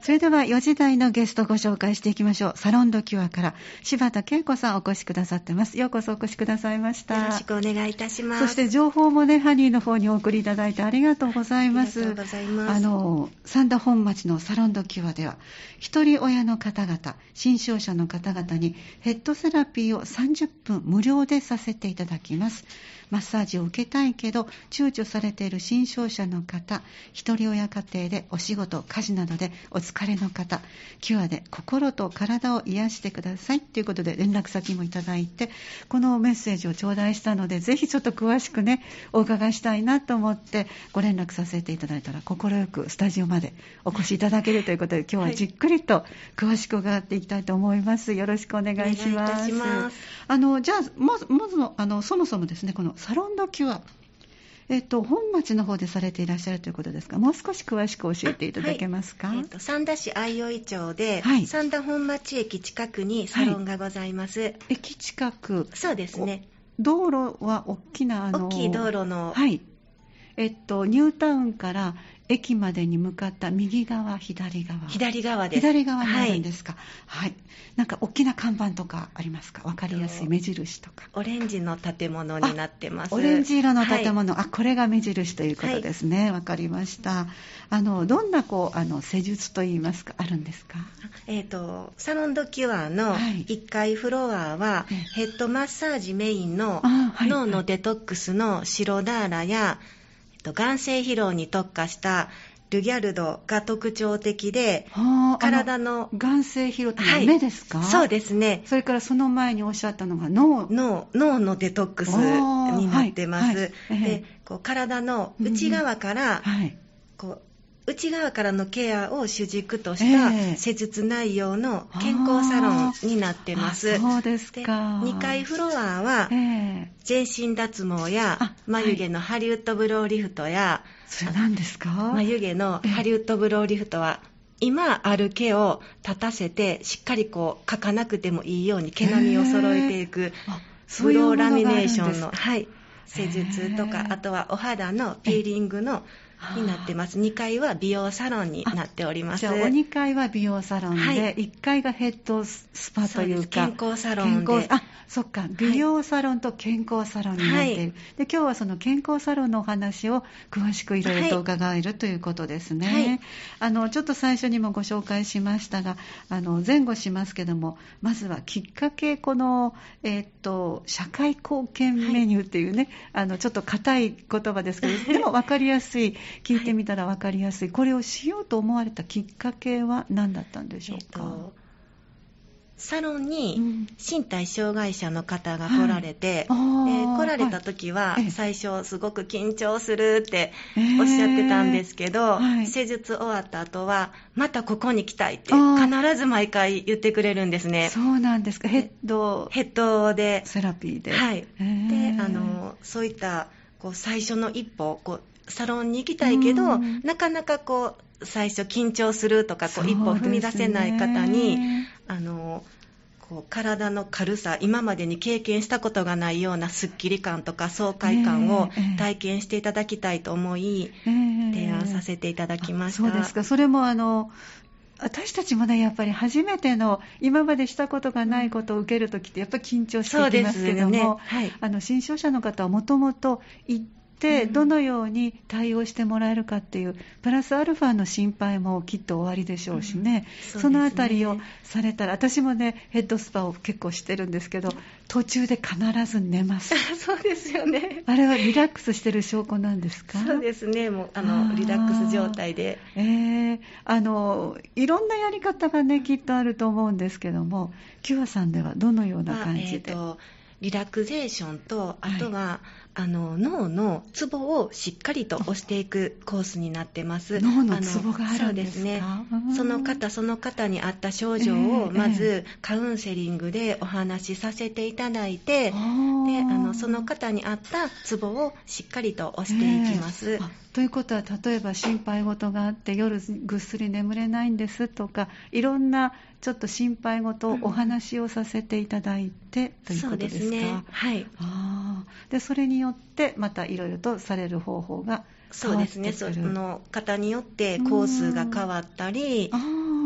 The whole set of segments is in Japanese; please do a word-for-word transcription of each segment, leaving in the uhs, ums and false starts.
それではよじ台のゲストをご紹介していきましょう。サロンドキュアから柴田恵子さんお越しくださってます。ようこそお越しくださいました。 よろしくお願いいたします。 そして情報もね、ハニーの方にお送りいただいてありがとうございます。 ありがとうございます。 あの三田本町のサロンドキュアでは一人親の方々、新商者の方々にヘッドセラピーをさんじゅっぷん無料でさせていただきます。マッサージを受けたいけど躊躇されている新商者の方、一人親家庭でお仕事、家事などでお疲れの方、キュアで心と体を癒してくださいということで連絡先もいただいて、このメッセージを頂戴したので、ぜひちょっと詳しくねお伺いしたいなと思ってご連絡させていただいたら、快くスタジオまでお越しいただけるということで、今日はじっくりと詳しく伺っていきたいと思います。よろしくお願いします。 お願いいたします。 あのじゃあまず、まずのあのそもそもですね、このサロンドキュア、えっと、本町の方でされていらっしゃるということですが、もう少し詳しく教えていただけますか。 はい、えっと、三田市相生町で、 はい、 三田本町駅近くにサロンがございます。はい、 駅近く。 そうですね。 道路は大きなあの大きい道路の、 はい、えっと、ニュータウンから駅までに向かった右側、左側。 左側です。 左側にあるんですか。はい。はい、なんか大きな看板とかありますか。わかりやすい目印とか。 オレンジの建物になってます。 オレンジ色の建物、 はい、 あ、これが目印ということですね。わ、はい、かりました。あのどんなこうあの施術といいますかあるんですか。 えっとサロンドキュアのいっかいフロアは、はい、ヘッドマッサージメインの脳のデトックスの白ダーラや、眼精疲労に特化したルギャルドが特徴的で、体の眼精疲労ってのは目ですか。 はい、そうですね。 それからその前におっしゃったのが脳脳脳のデトックスになってます。はいはい、でこう体の内側から、うんはい、こう内側からのケアを主軸とした施術内容の健康サロンになってます。 えー、そうですか。 でにかいフロアは、えー、全身脱毛や眉毛のハリウッドブローリフトや、 それ何ですか。 眉毛のハリウッドブローリフトは、今ある毛を立たせてしっかりこう描かなくてもいいように毛並みを揃えていくブローラミネーションの、はい、施術とか、あとはお肌のピーリングのになってます。にかいは美容サロンになっております。 じゃあおにかいは美容サロンで、はい、いっかいがヘッドスパというか健康サロンで、 あ、そっか、美容サロンと健康サロンになっている、はい、で今日はその健康サロンのお話を詳しくいろいろと伺える、はい、ということですね。はい、あのちょっと最初にもご紹介しましたが、あの前後しますけども、まずはきっかけ、この、えー、っと社会貢献メニューっていうね、はい、あのちょっと硬い言葉ですけどでも分かりやすい聞いてみたら分かりやすい、はい、これをしようと思われたきっかけは何だったんでしょうか。えっと、 サロンに身体障害者の方が来られて、はい、で来られた時は最初すごく緊張するっておっしゃってたんですけど、えーはい、施術終わった後はまたここに来たいって必ず毎回言ってくれるんですね。 そうなんですか。ヘッドヘッドでセラピーで、 はい、えー、であのそういったこう最初の一歩、こうサロンに行きたいけど、なかなかこう最初緊張するとか、こう一歩踏み出せない方に、あのこう体の軽さ、今までに経験したことがないようなスッキリ感とか爽快感を体験していただきたいと思い、えー、提案させていただきました。 そうですか。それもあの私たちもね、やっぱり初めての今までしたことがないことを受けるときってやっぱり緊張してきますけども、ね、はい、あの新商社の方はもともと行ってどのように対応してもらえるかっていうプラスアルファの心配もきっと終わりでしょうしね、うん、そのあたりをされたら、私もねヘッドスパを結構してるんですけど、途中で必ず寝ます。 そうですよね。 あれはリラックスしてる証拠なんですか。 そうですね。もうあのリラックス状態で、 えー、あのいろんなやり方がねきっとあると思うんですけども、キュアさんではどのような感じで。 えーとリラクゼーションと、あとは、はい、あの脳のツボをしっかりと押していくコースになってます。 脳のツボがあるんですか。 そうですね。その方その方に合った症状をまずカウンセリングでお話しさせていただいて、えー、であのその方に合ったツボをしっかりと押していきます。えーということは、例えば心配事があって夜ぐっすり眠れないんですとか、いろんなちょっと心配事をお話をさせていただいて、うん、ということですか。 そうですね。はい。 あでそれによってまたいろいろとされる方法が変わってくる。 そうですね。その方によってコースが変わったり、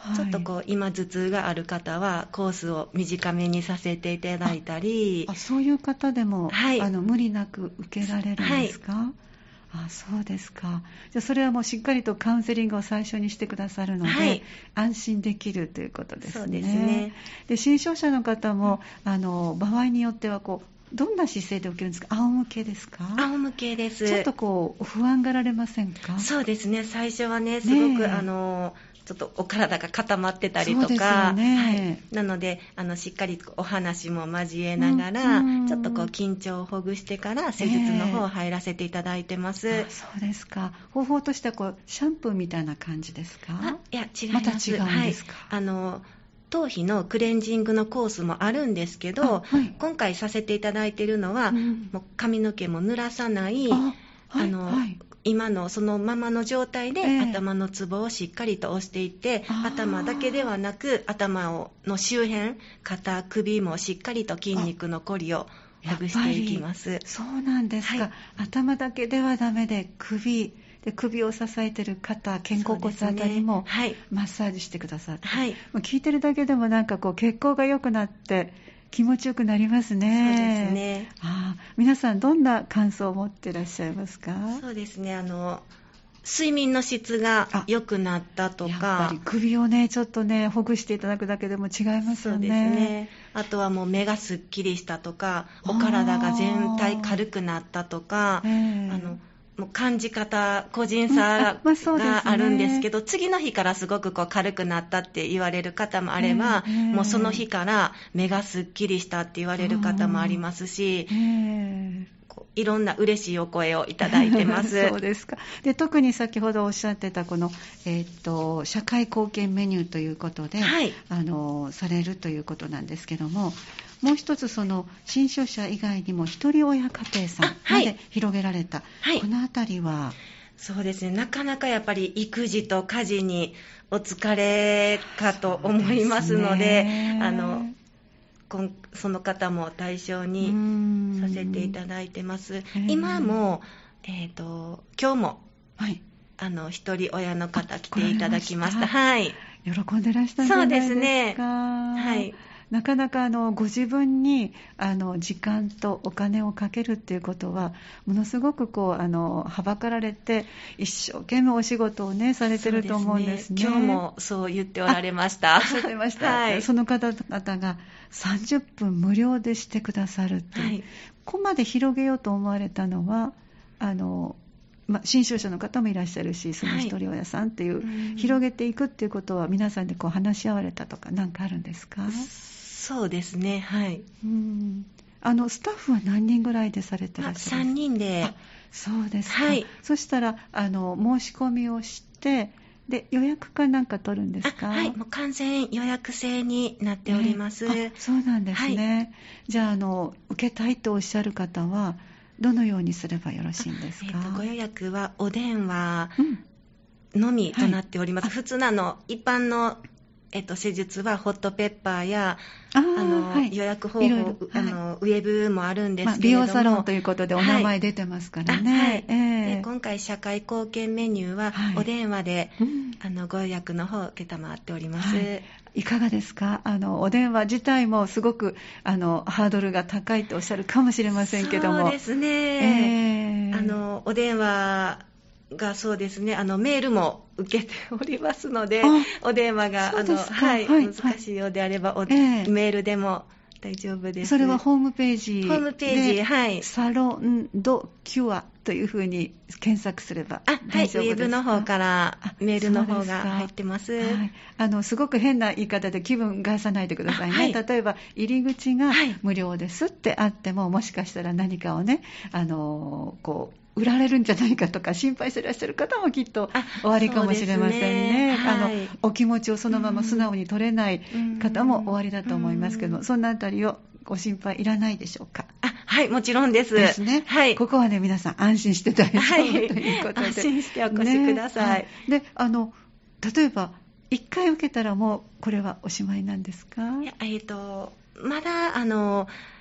はい、 ちょっとこう今頭痛がある方はコースを短めにさせていただいたり、 ああそういう方でも、 はい、 あの無理なく受けられるんですか？はい、あそうですか。じゃあそれはもうしっかりとカウンセリングを最初にしてくださるので、はい、安心できるということですね。 そうですね。 で新症者の方も、うん、あの場合によってはこうどんな姿勢で受けるんですか？仰向けですか？ 仰向けです。 ちょっとこう不安がられませんか？ そうですね。最初はねすごく、ね、あのちょっとお体が固まってたりとか、 そうですよね、 はい、なのであのしっかりお話も交えながら、うん、ちょっとこう緊張をほぐしてから施術の方を入らせていただいてます。 えー、あそうですか。方法としてはこうシャンプーみたいな感じですか？ あいや違います。 また違うんですか？ はい、あの頭皮のクレンジングのコースもあるんですけど、はい、今回させていただいているのは、うん、もう髪の毛も濡らさない、あ、はい、あの、はい、今のそのままの状態で、えー、頭のツボをしっかりと押していって、頭だけではなく頭をの周辺、肩、首もしっかりと筋肉のこりをほぐしていきます。 そうなんですか、はい、頭だけではダメで首で首を支えている肩、肩甲骨あたりもマッサージしてくださって、はい、もう聞いてるだけでもなんかこう血行が良くなって気持ちよくなりますね。 そうですね。 あ皆さんどんな感想を持っていらっしゃいますか？ そうですね、あの睡眠の質が良くなったとか、 やっぱり首をねちょっとねほぐしていただくだけでも違いますよね。 そうですね。あとはもう目がすっきりしたとか、お体が全体軽くなったとか、あのもう感じ方個人差があるんですけど、うんまあね、次の日からすごくこう軽くなったって言われる方もあれば、えー、もうその日から目がすっきりしたって言われる方もありますし、えー、こういろんな嬉しいお声をいただいてますそうですか。で特に先ほどおっしゃってたこの、えー、と社会貢献メニューということで、はい、あのされるということなんですけども、もう一つその新書者以外にも一人親家庭さんまで広げられた、はい、このあたりは？ そうですね、なかなかやっぱり育児と家事にお疲れかと思いますので、あのその方も対象にさせていただいてます。今も、えーと、今日も、はい、あの一人親の方来ていただきました。はい、 喜んでらしたんじゃないですか？そうですね、はい、なかなかあのご自分にあの時間とお金をかけるっていうことはものすごくこうあのはばかられて一生懸命お仕事をねされてると思うんですね。 今日もそう言っておられました。 おっしゃってました、はい、その方々がさんじゅっぷん無料でしてくださるっていう、はい、ここまで広げようと思われたのはあのまあ、新就者の方もいらっしゃるし、その一人親さんっていう、はい、広げていくっていうことは皆さんでこう話し合われたとか何かあるんですか？ そうですね、はい。 うんあのスタッフは何人ぐらいでされてらっしゃるんですか？ さんにんで。 そうですか、 はい、 そしたらあの申し込みをしてで予約かなんか取るんですか？ はい、もう完全予約制になっております、 ね、そうなんですね、はい、じゃあ、あの受けたいとおっしゃる方はどのようにすればよろしいんですか？ えー、とご予約はお電話のみとなっております、うんはい、普通の、あの一般の、えー、と施術はホットペッパーやあの、はい、予約方法いろいろ、あのはい、ウェブもあるんですけれども、まあ、美容サロンということでお名前出てますからね、はいはいえー、で今回社会貢献メニューはお電話で、はいうん、あのご予約の方を承っております、はいいかがですか？あのお電話自体もすごくあのハードルが高いとおっしゃるかもしれませんけども。 そうですね、えー、あのお電話がそうですね、あのメールも受けておりますので、お電話があの、はい、はい、難しいようであれば、はい、メールでも大丈夫です。 それはホームページでホームページ、はい、 サロンドキュアというふうに検索すれば大丈夫ですか？ はい、ウェブの方からメールの方が入ってます。 はい、あのすごく変な言い方で気分害さないでくださいね、はい、例えば入り口が無料ですってあっても、もしかしたら何かをねあのこう売られるんじゃないかとか心配していらっしゃる方もきっとおありかもしれませんね。あの、はい、お気持ちをそのまま素直に取れない方もおありだと思いますけども、そんなあたりをご心配いらないでしょうか？ あはい、もちろんです。 ですね。はい。ここはね、皆さん安心して大丈夫、はい、ということで。 安心してお越しください。ねはい、 で、あの、例えば、いっかい受けたらもう、これはおしまいなんですか？ いや、えっと、まだ、あの、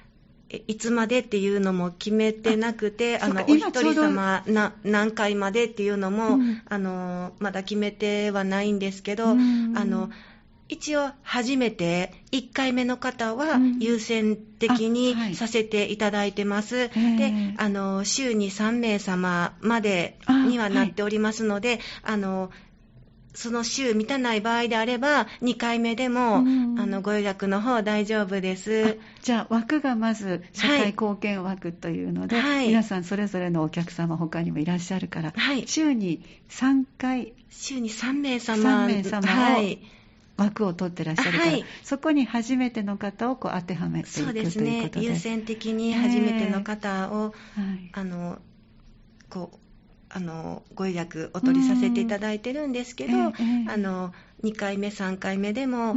いつまでっていうのも決めてなくて、ああのお一人様な何回までっていうのも、うん、あのまだ決めてはないんですけど、うん、あの一応初めていっかいめの方は優先的にさせていただいてます、うんはい、であの週にさんめい様までにはなっておりますので、はい、あのその週満たない場合であればにかいめでも、うん、あのご予約の方大丈夫です。 じゃあ枠がまず社会貢献枠というので、はい、皆さんそれぞれのお客様他にもいらっしゃるから、はい、週にさんかい週にさんめい様さんめい様を枠を取ってらっしゃるから、はい、そこに初めての方をこう当てはめていくということで、そうですね、 優先的に初めての方を、えーはい、あのこうあのご予約お取りさせていただいてるんですけど、うんえー、あのにかいめさんかいめでも、うん、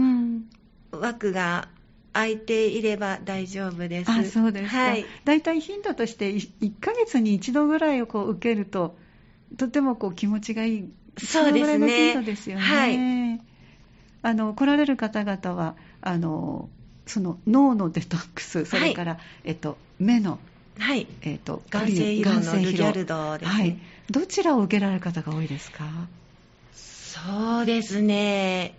枠が空いていれば大丈夫です。 あ、そうですか。はい、だいたい頻度としていっかげつに一度ぐらいをこう受けるととてもこう気持ちがいい、 そうですね、そのぐらいの頻度ですよね。 はい、 あの来られる方々はあのその脳のデトックス、それから、はい、えっと、目のはい、 えー、と眼性疲労のルギャルドですね、はい、 どちらを受けられる方が多いですか？ そうですね、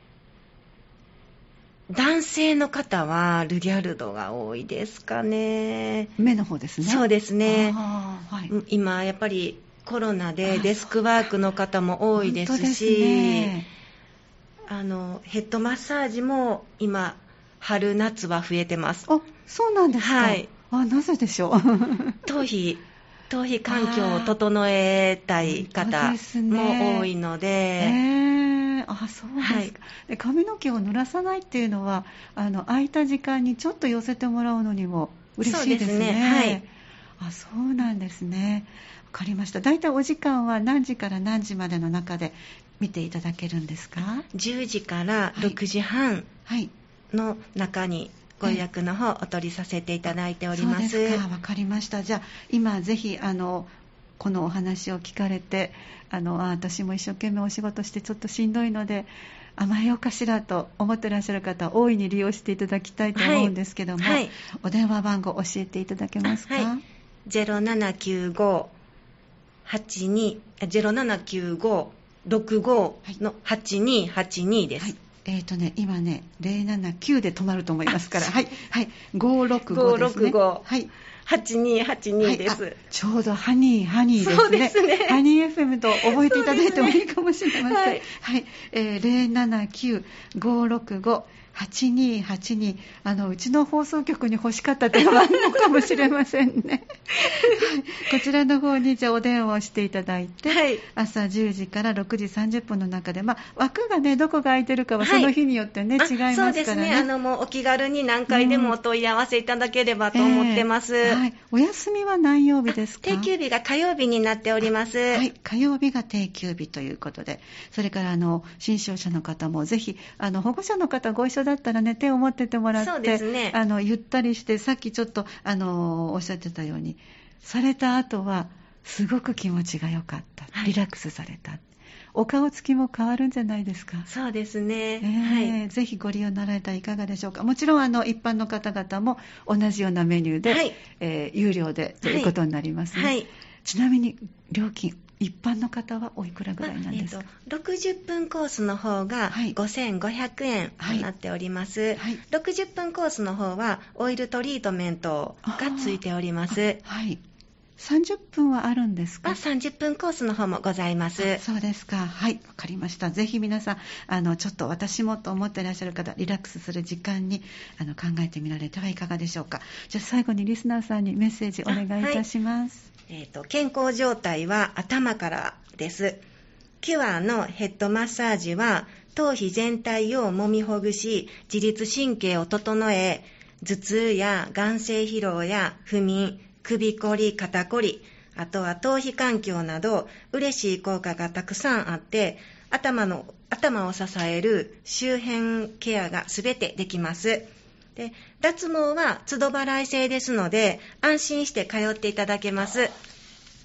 男性の方はルギャルドが多いですかね。 目の方ですね。 そうですね、 あ、はい、 今やっぱりコロナでデスクワークの方も多いですし、ね、あのヘッドマッサージも今春夏は増えてます。 あ、そうなんですか。 はい、 あ、なぜでしょう。 頭皮頭皮環境を整えたい方も多いので、 えー、あ、そうですか、 はい、 で髪の毛を濡らさないっていうのはあの空いた時間にちょっと寄せてもらうのにも嬉しいですね。 そうですね、はい、 あ、そうなんですね。わかりました。だいたいお時間は何時から何時までの中で見ていただけるんですか？ じゅうじからろくじはんの中にご予約の方お取りさせていただいております。 そうですか、わかりました。じゃあ今ぜひあのこのお話を聞かれて、あのあ私も一生懸命お仕事してちょっとしんどいので甘えようかしらと思ってらっしゃる方、大いに利用していただきたいと思うんですけども、はいはい、お電話番号教えていただけますか？はい、 ゼロななきゅうご はちに ゼロななきゅうご ろくご のはちにはちにです。はい、 えーとね、今ねゼロななきゅうで止まると思いますから、はい、はい、ごろくごですね。 ごろくご、はい、はちにはちにです、はい、 ちょうどハニーハニーですね。 そうですね、 ハニー エフエム と覚えていただいてもいいかもしれません。はい、はい、えー、ゼロななきゅう ごろくご はちにはちに、あのうちの放送局に欲しかった電話のかもしれませんね。はい、こちらの方にじゃあお電話をしていただいて、はい、朝じゅうじからろくじさんじゅっぷんの中で、まあ、枠がねどこが空いてるかはその日によってね、はい、違いますからね。 そうですね、あのもうお気軽に何回でもお問い合わせいただければと思ってます。うん、えーはい、 お休みは何曜日ですか？ 定休日が火曜日になっております。 はい、火曜日が定休日ということで、それからあの新商者の方もぜひあの保護者の方ご一緒だったらね手を持っててもらって、 そうですね、 あのゆったりして、さっきちょっとあのおっしゃってたようにされた後はすごく気持ちが良かった、リラックスされた、はい、お顔つきも変わるんじゃないですか？ そうですね、 えーはい、ぜひご利用になられたらいかがでしょうか？もちろんあの一般の方々も同じようなメニューで、はい、えー、有料でということになりますね。はいはい、ちなみに料金、一般の方はおいくらぐらいなんですか？えー、 ろくじゅっぷんコースの方がごせんごひゃくえんとなっております。はいはい、ろくじゅっぷんコースの方はオイルトリートメントがついております。 はい、さんじゅっぷんはあるんですか？ あ、さんじゅっぷんコースの方もございます。 そうですか。はい、わかりました。ぜひ皆さんあのちょっと私もと思っていらっしゃる方、リラックスする時間にあの考えてみられてはいかがでしょうか？じゃあ最後にリスナーさんにメッセージお願いいたします。 はい、えーと、健康状態は頭からです。キュアのヘッドマッサージは頭皮全体を揉みほぐし、自律神経を整え、頭痛や眼性疲労や不眠、首こり、肩こり、あとは頭皮環境など嬉しい効果がたくさんあって、頭の頭を支える周辺ケアがすべてできます。で、脱毛は都度払い制ですので安心して通っていただけます。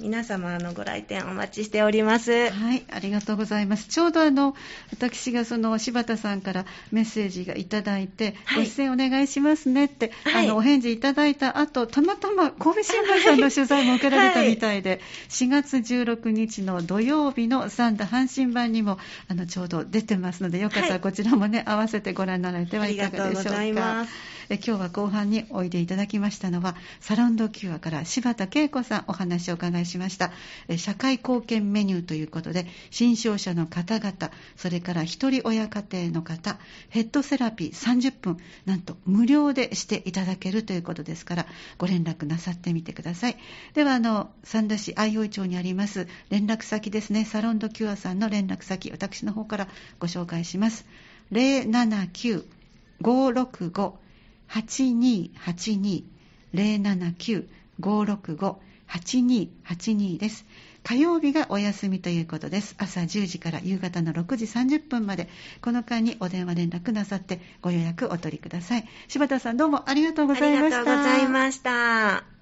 皆様のご来店お待ちしております。 はい、ありがとうございます。ちょうどあの私がその柴田さんからメッセージがいただいて、はい、ご出演お願いしますねって、はい、あのお返事いただいた後、たまたま神戸新聞さんの取材も受けられたみたいで、はい、しがつじゅうろくにちの土曜日の三田阪神版にもあのちょうど出てますので、よかったらこちらもね、はい、合わせてご覧になられてはいかがでしょうか。 ありがとうございます。 え今日は後半においでいただきましたのは、サロンドキュアから柴田恵子さんお話をお伺いしました。え社会貢献メニューということで、新商社の方々、それから一人親家庭の方、ヘッドセラピーさんじゅっぷん、なんと無料でしていただけるということですから、ご連絡なさってみてください。ではあの三田市相生町にあります連絡先ですね、サロンドキュアさんの連絡先、私の方からご紹介します。 ゼロななきゅう ごーろくご はちにーはちにー ゼロななきゅう ごーろくご はちにーはちにーです。火曜日がお休みということです。朝じゅうじから夕方のろくじさんじゅっぷんまで、この間にお電話連絡なさってご予約お取りください。柴田さん、どうもありがとうございました。 ありがとうございました。